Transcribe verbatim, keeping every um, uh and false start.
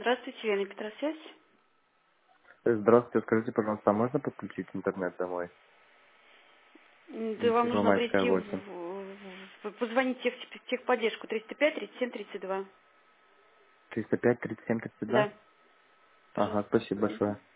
Здравствуйте, Вена Петросвязь. Здравствуйте, скажите, пожалуйста, а можно подключить интернет домой? М, Да М, вам нужно Первомайская прийти в, восемь. в- в- позвонить в тех, в техподдержку триста пять тридцать семь тридцать два. триста пять тридцать семь тридцать два? Да, Ага, пожалуйста. спасибо большое.